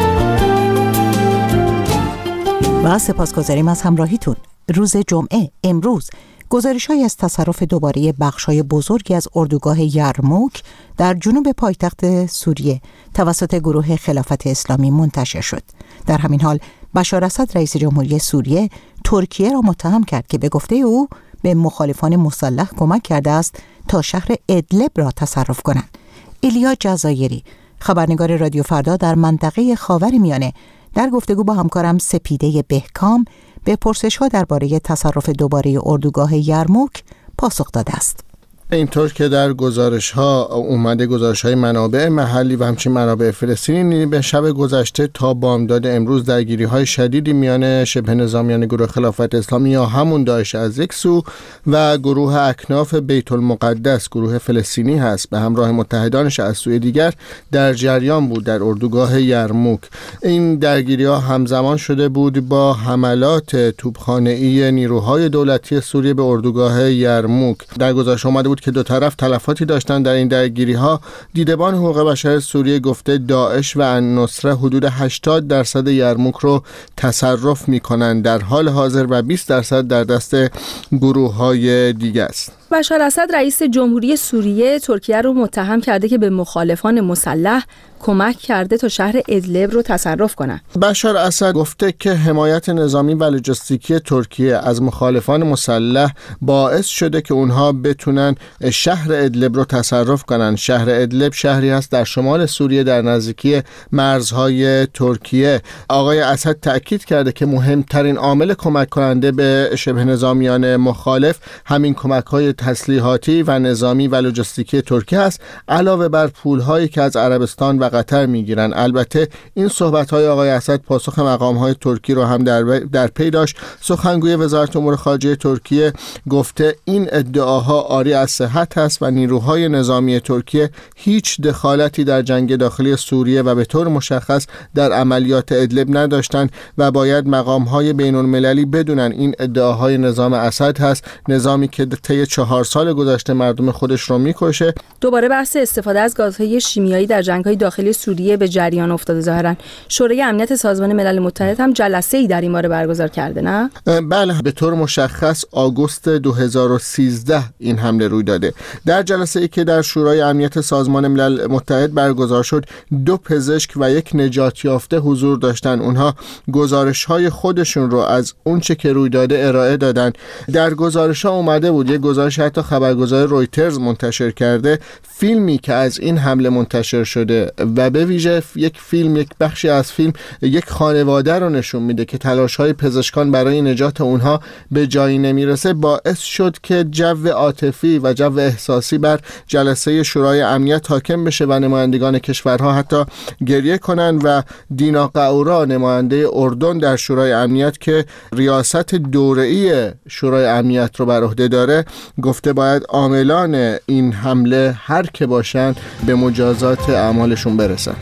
A: و سپاسگزاریم از همراهیتون. روز جمعه امروز گزارش‌هایی از تصرف دوباره بخش‌های بزرگی از اردوگاه یرموک در جنوب پایتخت سوریه توسط گروه خلافت اسلامی منتشر شد. در همین حال بشار اسد رئیس جمهوری سوریه ترکیه را متهم کرد که به گفته او به مخالفان مسلح کمک کرده است تا شهر ادلب را تصرف کنند. ایلیا جزایری خبرنگار رادیو فردا در منطقه خاورمیانه در گفتگو با همکارم سپیده بهکام به پرسش‌ها درباره تصرف دوباره اردوگاه یرموک پاسخ داده است.
O: اینطور که در گزارش‌ها اومده گزارش‌های منابع محلی و همچنین منابع فلسطینی به شب گذشته تا بامداد امروز درگیری‌های شدیدی میان شبه نظامیان گروه خلافت اسلامی یا همون داعش از یک سو و گروه اکناف بیت المقدس گروه فلسطینی هست به همراه متحدانش از سوی دیگر در جریان بود در اردوگاه یرموک. این درگیری‌ها همزمان شده بود با حملات توپخانه‌ای نیروهای دولتی سوریه به اردوگاه یرموک. در گزارش اومده بود که دو طرف تلفاتی داشتن در این درگیری ها. دیدبان حقوق بشر سوریه گفته داعش و النصره حدود هشتاد درصد یرموک رو تصرف میکنن در حال حاضر و بیست درصد در دست گروه های دیگه است.
P: بشار اسد رئیس جمهوری سوریه ترکیه رو متهم کرده که به مخالفان مسلح کمک کرده تا شهر ادلب رو تصرف کنه.
O: بشار اسد گفته که حمایت نظامی و لوجستیکی ترکیه از مخالفان مسلح باعث شده که اونها بتونن شهر ادلب رو تصرف کنن. شهر ادلب شهری هست در شمال سوریه در نزدیکی مرزهای ترکیه. آقای اسد تأکید کرده که مهمترین عامل کمک کننده به شبه نظامیان مخالف همین کمک‌های تسلیحاتی و نظامی و لوجستیکی ترکیه است، علاوه بر پول‌هایی که از عربستان و قطر می‌گیرند. البته این صحبت‌های آقای اسد پاسخ مقام‌های ترکی رو هم در در پی داشت. سخنگوی وزارت امور خارجه ترکیه گفته این ادعاها عاری از صحت است و نیروهای نظامی ترکیه هیچ دخالتی در جنگ داخلی سوریه و به طور مشخص در عملیات ادلب نداشتند و باید مقام‌های بین‌المللی بدونن این ادعاهای نظام اسد هست، نظامی که طی چهار سال گذشته مردم خودش رو میکشه.
P: دوباره بحث استفاده از گازهای شیمیایی در جنگ‌های داخلی سوریه به جریان افتاده. ظاهراً شورای امنیت سازمان ملل متحد هم جلسه‌ای در این باره برگزار کرده، نه؟
O: بله، به طور مشخص آگوست دو هزار و سیزده این حمله روی داده. در جلسه‌ای که در شورای امنیت سازمان ملل متحد برگزار شد، دو پزشک و یک نجات یافته حضور داشتن. اونها گزارش‌های خودشون رو از اون چه که روی داده ارائه دادن. در گزارش‌ها اومده بود، یک گزارش حتی خبرگزار رویترز منتشر کرده، فیلمی که از این حمله منتشر شده و به ویژه یک فیلم، یک بخشی از فیلم یک خانواده رو نشون میده که تلاش‌های پزشکان برای نجات اونها به جایی نمیرسه، باعث شد که جو عاطفی و جو احساسی بر جلسه شورای امنیت حاکم بشه و نمایندگان کشورها حتی گریه کنن و دینا قاورا، نماینده اردن در شورای امنیت که ریاست دوره‌ای شورای امنیت رو بر عهده داره، گفته باید عاملان این حمله هر که باشن به مجازات اعمالشون برسن.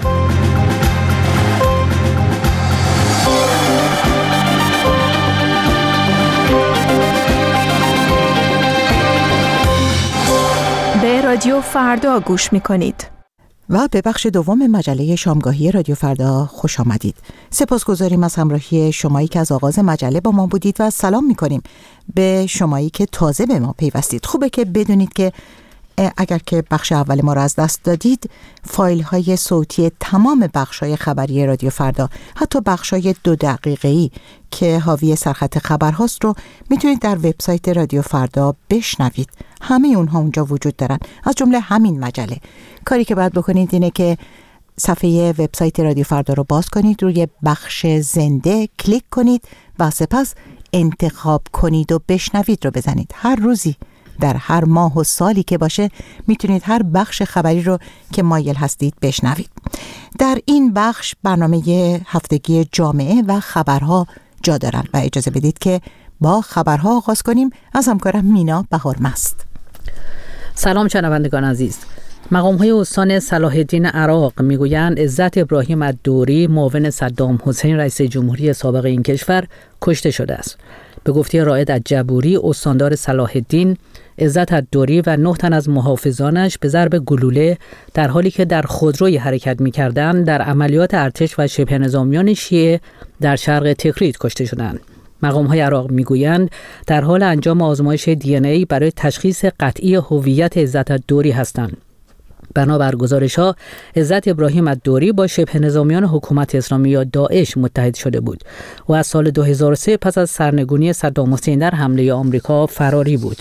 Q: به رادیو فردا گوش می‌کنید.
A: و به بخش دوم مجله شامگاهی رادیو فردا خوش آمدید. سپاسگزاریم از همراهی شمایی که از آغاز مجله با ما بودید و سلام می‌کنیم به شمایی که تازه به ما پیوستید. خوبه که بدونید که اگر که بخش اول ما را از دست دادید، فایل های صوتی تمام بخش های خبری رادیو فردا، حتی بخش های دو دقیقه‌ای که حاوی سرخط خبر هاست رو میتونید در وبسایت رادیو فردا بشنوید. همه اونها اونجا وجود دارن، از جمله همین مجله. کاری که باید بکنید اینه که صفحه وبسایت رادیو فردا رو باز کنید، روی بخش زنده کلیک کنید و سپس انتخاب کنید و بشنوید رو بزنید. هر روزی در هر ماه و سالی که باشه میتونید هر بخش خبری رو که مایل هستید بشنوید. در این بخش برنامه هفتگی جامعه و خبرها جا دارن و اجازه بدید که با خبرها آغاز کنیم. از همکارم مینا بهارمست.
R: سلام شنوندگان عزیز. مقام‌های استان صلاح الدین عراق میگویند عزت ابراهیم الدوری، معاون صدام حسین رئیس جمهوری سابق این کشور، کشته شده است. به گفته رائد الجبوری، استاندار صلاح الدین، عزت الدوری و نه تن از محافظانش به ضرب گلوله در حالی که در خودروی حرکت می‌کردند در عملیات ارتش و شبه نظامیان شیعه در شرق تکریت کشته شدند. مقام‌های عراق میگویند در حال انجام آزمایش دی ان ای برای تشخیص قطعی هویت عزت الدوری هستند. بنابر گزارش‌ها، عزت ابراهیم الدوری با شبه نظامیان حکومت اسلامی یا داعش متحد شده بود و از سال دو هزار و سه پس از سرنگونی صدام حسین در حمله آمریکا فراری بود.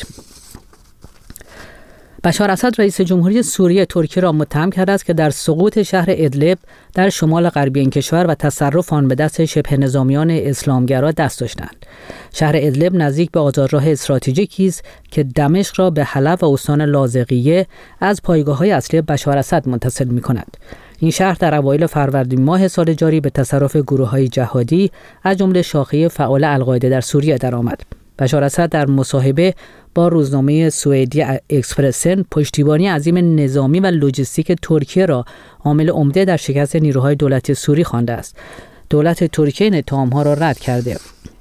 R: بشار اسد رئیس جمهوری سوریه ترکیه را متهم کرده است که در سقوط شهر ادلب در شمال غربی این کشور و تصرف آن به دست شبه نظامیان اسلامگرا دست داشتند. شهر ادلب نزدیک به آزادراه استراتژیکی است که دمشق را به حلب و استان لاذقیه از پایگاه‌های اصلی بشار اسد متصل می‌کند. این شهر در اوایل فروردین ماه سال جاری به تصرف گروه‌های جهادی از جمله شاخه فعال القاعده در سوریه درآمد. بشار اسد در مصاحبه با روزنامه سوئدی اکسپرسن پشتیبانی عظیم نظامی و لوجستیک ترکیه را عامل عمده در شکست نیروهای دولتی سوری خوانده است. دولت ترکیه این اتهام‌ها را رد کرده.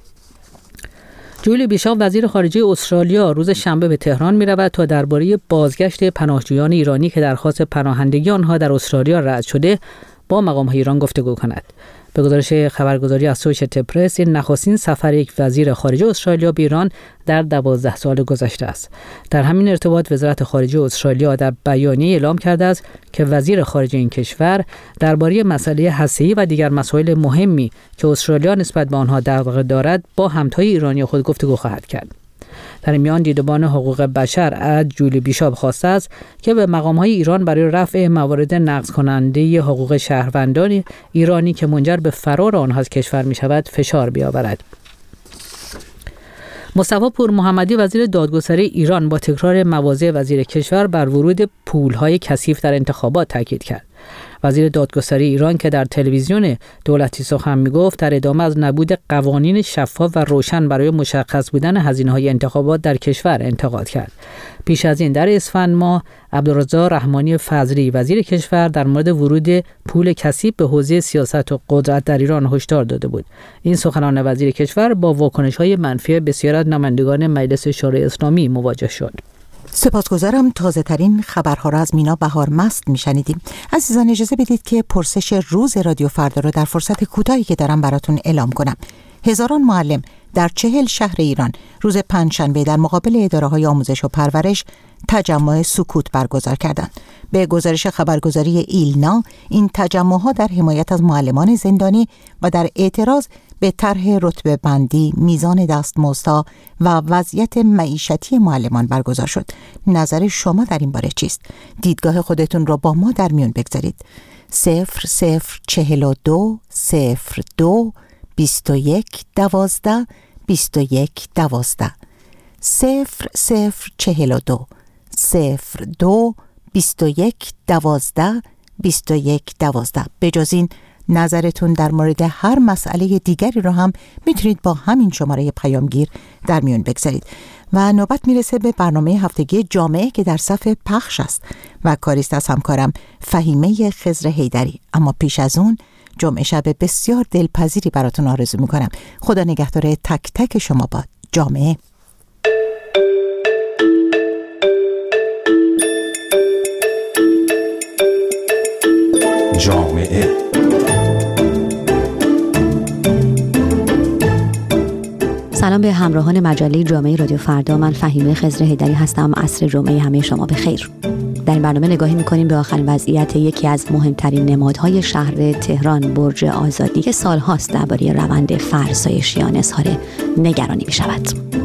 R: جولی بیشاپ وزیر خارجه استرالیا روز شنبه به تهران می‌رود تا درباره بازگشت پناهجویان ایرانی که درخواست پناهندگی آنها در استرالیا رد شده با مقام‌های ایران گفتگو کند. به گزارش خبرگزاری اسوشییتد پرس، این نخستین سفر یک وزیر خارجه استرالیا به ایران در دوازده سال گذشته است. در همین ارتباط وزارت خارجه استرالیا در بیانیه اعلام کرده است که وزیر خارجه این کشور درباره مسئله هسته‌ای و دیگر مسائل مهمی که استرالیا نسبت به آنها دغدغه دارد با همتای ایرانی خود گفتگو خواهد کرد. در این میان دیدبان حقوق بشر از جولی بیشاپ خواسته است که به مقام‌های ایران برای رفع موارد نقض کننده حقوق شهروندان ایرانی که منجر به فرار آنها از کشور می‌شود فشار بیاورد. مصطفی پور محمدی وزیر دادگستری ایران با تکرار مواضع وزیر کشور بر ورود پول‌های کثیف در انتخابات تاکید کرد. وزیر دادگستری ایران که در تلویزیون دولتی سخن میگفت در ادامه از نبود قوانین شفاف و روشن برای مشخص بودن هزینه‌های انتخابات در کشور انتقاد کرد. پیش از این در اسفند ماه عبدالرضا رحمانی فضلی وزیر کشور در مورد ورود پول کثیف به حوزه سیاست و قدرت در ایران هشدار داده بود. این سخنان وزیر کشور با واکنش‌های منفی بسیاری از نمایندگان مجلس شورای اسلامی مواجه شد.
A: سپاسگزارم. تازه ترین خبرها را از مینا بهار مست میشنیدیم. عزیزان اجازه بدید که پرسش روز رادیو فردا را در فرصت کوتاهی که دارم براتون اعلام کنم. هزاران معلم در چهل شهر ایران روز پنجشنبه در مقابل اداره‌های آموزش و پرورش تجمع سکوت برگزار کردند. به گزارش خبرگزاری ایلنا این تجمع‌ها در حمایت از معلمان زندانی و در اعتراض به طرح رتبه بندی، میزان دستمزدها و وضعیت معیشتی معلمان برگزار شد. نظر شما در این باره چیست؟ دیدگاه خودتون را با ما در میون بگذارید. صفر صفر چهل و دو صفر دو بیست و یک دوازده بیست و یک دوازده صفر صفر چهل و دو صفر دو بیست و یک دوازده بیست و یک دوازده. به جز این نظرتون در مورد هر مسئله دیگری رو هم میتونید با همین شماره پیامگیر در میون بگذارید. و نوبت میرسه به برنامه هفتگی جامعه که در صف پخش است و کاریست از همکارم فهیمه خضر حیدری. اما پیش از اون جمعه شب بسیار دلپذیری براتون آرزو میکنم. خدا نگهدار تک تک شما با جامعه.
S: جامعه
B: سلام به همراهان مجله جامعه رادیو فردا. من فهیمه خضر حیدری هستم. عصر جمعه همه شما بخیر. در این برنامه نگاهی می‌کنیم به آخرین وضعیت یکی از مهمترین نمادهای شهر تهران، برج آزادی که سال‌هاست درباره روند فرسایشیان اظهار نگرانی می‌شود.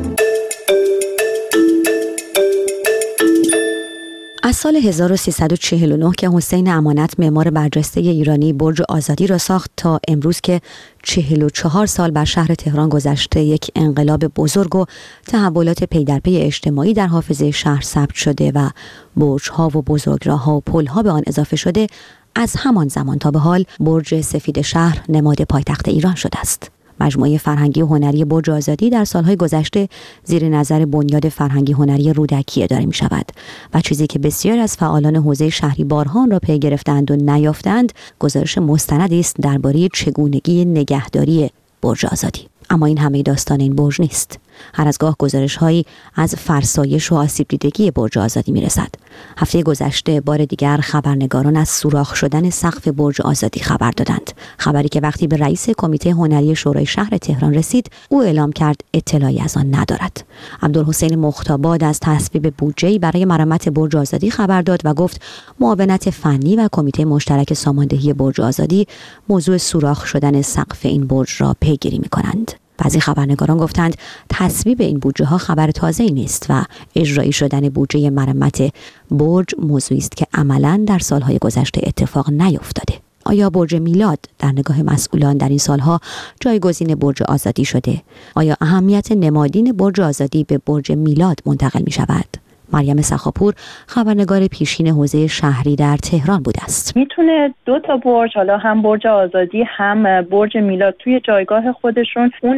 B: از سال هزار و سیصد و چهل و نه که حسین امانت معمار برجسته ایرانی برج آزادی را ساخت تا امروز که چهل و چهار سال بر شهر تهران گذشته، یک انقلاب بزرگ و تحولات پی در پی اجتماعی در حافظه شهر ثبت شده و برج‌ها و بزرگراه‌ها و پل‌ها به آن اضافه شده. از همان زمان تا به حال برج سفید شهر نماد پایتخت ایران شده است. مجموعه فرهنگی و هنری برج آزادی در سالهای گذشته زیر نظر بنیاد فرهنگی هنری رودکی اداره می شود و چیزی که بسیار از فعالان حوزه شهری بارها را پی گرفتند و نیافتند، گزارش مستندی است درباره چگونگی نگهداری برج آزادی. اما این همه داستان این برج نیست. هر از گاه گزارش‌هایی از فرسایش و آسیب دیدگی برج آزادی می‌رسد. هفته گذشته بار دیگر خبرنگاران از سوراخ شدن سقف برج آزادی خبر دادند. خبری که وقتی به رئیس کمیته هنری شورای شهر تهران رسید، او اعلام کرد اطلاعی از آن ندارد. عبدالحسین مختاباد از تصویب بودجه‌ای برای مرمت برج آزادی خبر داد و گفت معاونت فنی و کمیته مشترک ساماندهی برج آزادی موضوع سوراخ شدن سقف این برج را پیگیری می‌کنند. بعضی خبرنگاران گفتند تصویب این بودجه ها خبر تازه‌ای نیست و اجرایی شدن بودجه مرمت برج موضوعی است که عملاً در سالهای گذشته اتفاق نیفتاده. آیا برج میلاد در نگاه مسئولان در این سالها جایگزین برج آزادی شده؟ آیا اهمیت نمادین برج آزادی به برج میلاد منتقل می شود؟ مریم سخاپور خبرنگار پیشین حوزه شهری در تهران بوده است.
T: میتونه دو تا برج، حالا هم برج آزادی هم برج میلاد، توی جایگاه خودشون اون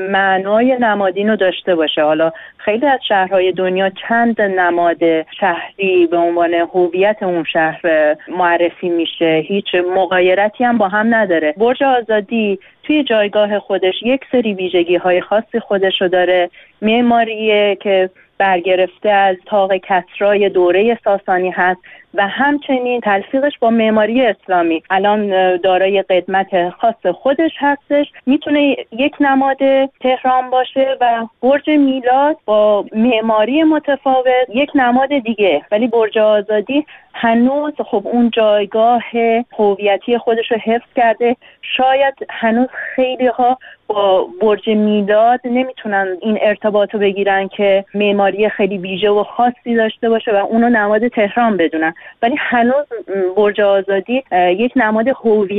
T: معنای نمادین رو داشته باشه. حالا خیلی از شهرهای دنیا چند نماد شهری به عنوان هویت اون شهر معرفی میشه، هیچ مغایرتی هم با هم نداره. برج آزادی توی جایگاه خودش یک سری ویژگی‌های خاصی خودشو داره. معماریه که برگرفته از طاق کسرای دوره ساسانی هست و همچنین تلفیقش با معماری اسلامی الان دارای قدمت خاص خودش هستش. میتونه یک نماد تهران باشه و برج میلاد با معماری متفاوت یک نماد دیگه، ولی برج آزادی هنوز خب اون جایگاه هویتی خودش رو حفظ کرده. شاید هنوز خیلی ها با برج میلاد نمیتونن این ارتباط رو بگیرن که معماری خیلی ویژه و خاصی داشته باشه و اونو نماد تهران بدونن، ولی هنوز برج آزادی یک نماد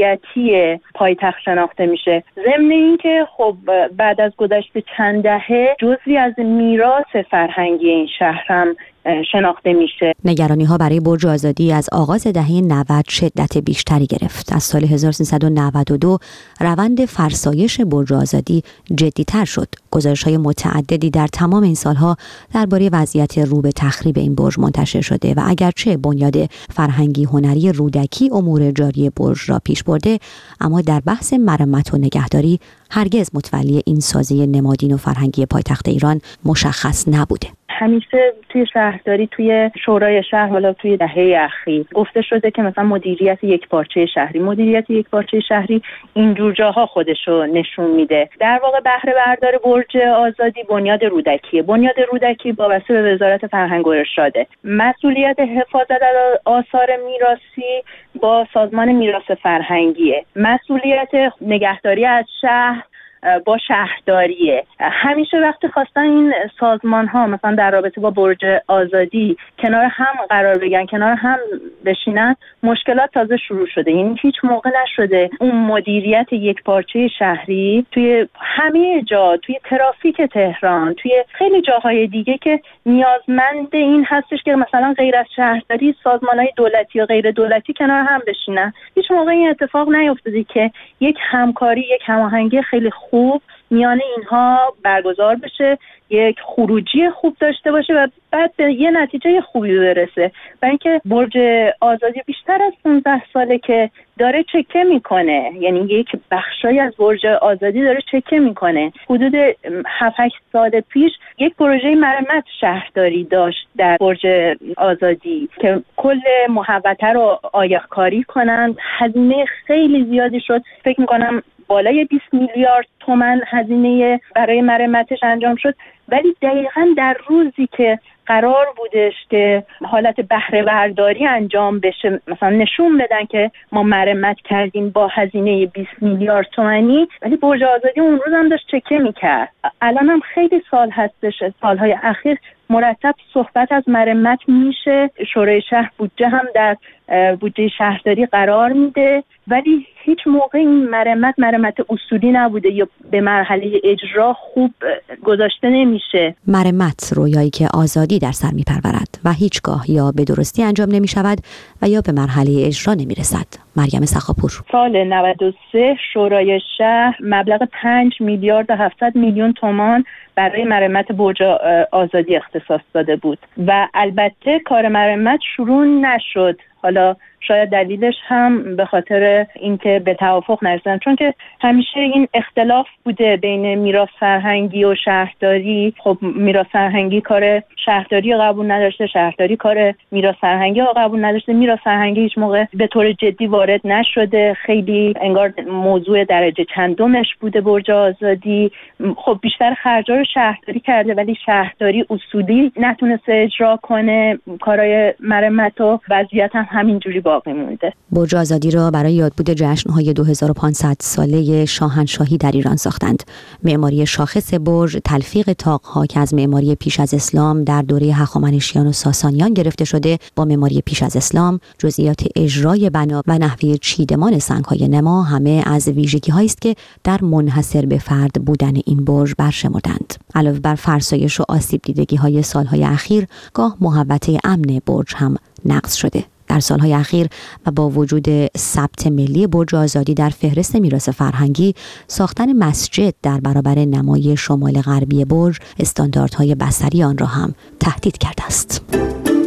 T: هویتی پایتخت شناخته میشه. ضمن این که خب بعد از گذشت چند دهه جزئی از میراث فرهنگی این شهر هم شناخته میشه.
B: نگرانی ها برای برج آزادی از آغاز دهه نود شدت بیشتری گرفت. از سال هزار و سیصد و نود و دو روند فرسایش برج آزادی جدی‌تر شد. گزارش‌های متعددی در تمام این سالها درباره وضعیت رو به تخریب این برج منتشر شده و اگرچه بنیاد فرهنگی هنری رودکی امور جاری برج را پیش برده، اما در بحث مرمت و نگهداری هرگز متولی این سازه نمادین و فرهنگی پایتخت ایران مشخص نبوده.
T: همیشه توی شهرداری، توی شورای شهر، حالا توی دهه اخیر گفته شده که مثلا مدیریت یک پارچه شهری مدیریت یک پارچه شهری اینجور جاها خودشو نشون میده. در واقع بهره بردار برج آزادی بنیاد رودکیه. بنیاد رودکی وابسته به وزارت فرهنگ و ارشاده. مسئولیت حفاظت از آثار میراثی با سازمان میراث فرهنگیه. مسئولیت نگهداری از شهر با شهرداریه. همیشه وقتی خواستن این سازمان ها مثلا در رابطه با برج آزادی کنار هم قرار بگیرن، کنار هم بشینن، مشکلات تازه شروع شده. یعنی هیچ موقع نشده اون مدیریت یک پارچه شهری توی همه جا، توی ترافیک تهران، توی خیلی جاهای دیگه که نیازمند این هستش که مثلا غیر از شهرداری سازمان‌های دولتی و غیر دولتی کنار هم بشینن. هیچ موقع این اتفاق نیفتاده که یک همکاری، یک هماهنگی خیلی خوب میان اینها برگزار بشه، یک خروجی خوب داشته باشه و بعد به یه نتیجه خوبی برسه. برای اینکه برج آزادی بیشتر از پانزده ساله که داره چکه میکنه، یعنی یک بخشای از برج آزادی داره چکه میکنه. حدود هفت هشت سال پیش یک پروژه مرمت شهرداری داشت در برج آزادی که کل محوطه رو آیق‌کاری کنند. هزینه خیلی زیادی شد، فکر میکنم بالای بیست میلیارد تومان هزینه برای مرمتش انجام شد، ولی دقیقاً در روزی که قرار بودش که حالت بهره برداری انجام بشه، مثلا نشون بدن که ما مرمت کردیم با هزینه بیست میلیارد تومانی، ولی برج آزادی اون روز هم داشت چکه میکرد. الان هم خیلی سال هستش، سالهای اخیر مرتب صحبت از مرمت میشه. شورای شهر بودجه هم در بودجه شهرداری قرار میده، ولی هیچ موقع این مرمت مرمت اصولی نبوده یا به مرحله اجرا خوب گذاشته نمیشه.
B: مرمت رویایی که آزادی در سر میپرورد و هیچگاه یا به درستی انجام نمیشود و یا به مرحله اجرا نمیرسد. مریم سخاپور.
T: سال نود و سه شورای شهر مبلغ پنج میلیارد و هفتصد میلیون تومان برای مرمت برج آزادی اختصاص داده بود و البته کار مرمت شروع نشد. حالا شاید دلیلش هم به خاطر اینکه به توافق نرسیدن، چون که همیشه این اختلاف بوده بین میراث فرهنگی و شهرداری. خب میراث فرهنگی کار شهرداری رو قبول نداشته، شهرداری کار میراث فرهنگی رو قبول نداشته. میراث فرهنگی هیچ موقع به طور جدی وارد نشده، خیلی انگار موضوع درجه چندمش بوده برج آزادی. خب بیشتر خرجا رو شهرداری کرده، ولی شهرداری اصولی نتونسته اجرا کنه کارهای مرمت و وضعیت هم همینجوری باقی مونده.
B: برج آزادی را برای یادبود جشن‌های دو هزار و پانصد ساله شاهنشاهی در ایران ساختند. معماری شاخص برج تلفیق طاق‌ها که از معماری پیش از اسلام در دوره هخامنشیان و ساسانیان گرفته شده با معماری پیش از اسلام، جزئیات اجرای بنا و نحوه چیدمان سنگ‌های نما همه از ویژگی‌هایی است که در منحصر به فرد بودن این برج برشمردند. علاوه بر فرسایش و آسیب دیدگی‌های سال‌های اخیر، گاه محوطه امن برج هم نقض شده. در سالهای اخیر و با وجود ثبت ملی برج آزادی در فهرست میراث فرهنگی، ساختن مسجد در برابر نمای شمال غربی برج استانداردهای بصری آن را هم تهدید کرده است.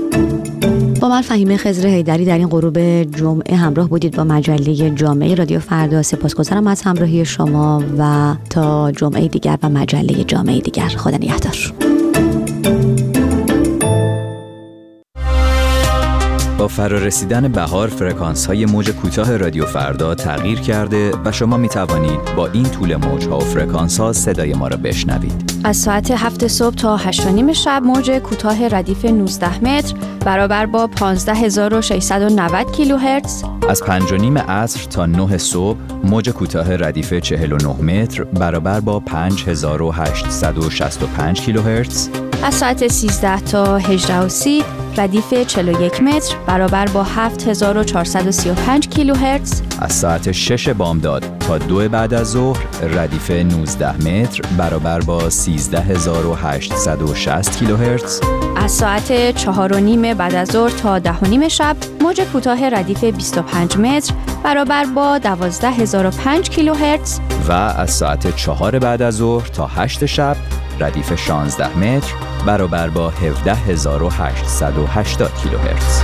B: با من فهیمه خضر حیدری در این غروب جمعه همراه بودید با مجله جامعه رادیو فردا. سپاسگزارم از همراهی شما و تا جمعه دیگر و مجله جامعه دیگر. خدا نگهدار.
S: با فرارسیدن بهار فرکانس‌های موج کوتاه رادیو فردا تغییر کرده و شما می توانید با این طول موج‌ها و فرکانس‌ها صدای ما را بشنوید.
U: از ساعت هفت صبح تا هشت و نیم شب موج کوتاه ردیف نوزده متر برابر با پانزده هزار و ششصد و نود کیلوهرتز.
S: از پنج و نیم عصر تا نه صبح موج کوتاه ردیف چهل و نه متر برابر با پنج هزار و هشتصد و شصت و پنج کیلوهرتز.
U: از ساعت سیزده تا هجده و سی ردیف چهل و یک متر برابر با هفت هزار و چهارصد و سی و پنج کیلوهرتز.
S: از ساعت شش بامداد تا دو بعد از ظهر ردیف نوزده متر برابر با سیزده هزار و هشتصد و شصت کیلوهرتز.
U: از ساعت چهار و نیم بعد از ظهر تا ده و نیم شب موج کوتاه ردیف بیست و پنج متر برابر با دوازده هزار و پنج کیلوهرتز.
S: و از ساعت چهار بعد از ظهر تا هشت شب ردیف شانزده متر برابر با هفده هزار و هشتصد و هشتاد کیلوهرتز.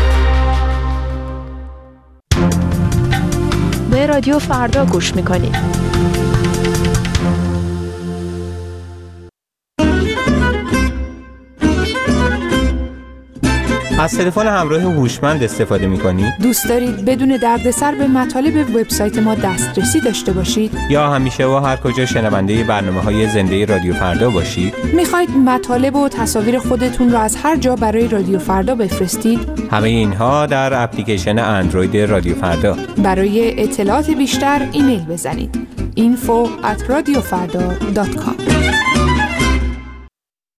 Q: به رادیو فردا گوش میکنید.
V: از تلفن همراه هوشمند استفاده می‌کنید؟
W: دوست دارید بدون دردسر به مطالب وبسایت ما دسترسی داشته باشید؟
V: یا همیشه و هر کجا شنونده برنامه‌های زنده رادیو فردا باشید؟
W: می‌خواید مطالب و تصاویر خودتون رو از هر جا برای رادیو فردا بفرستید؟
V: همه اینها در اپلیکیشن اندروید رادیو فردا.
W: برای اطلاعات بیشتر ایمیل بزنید info at radiofarda dot com.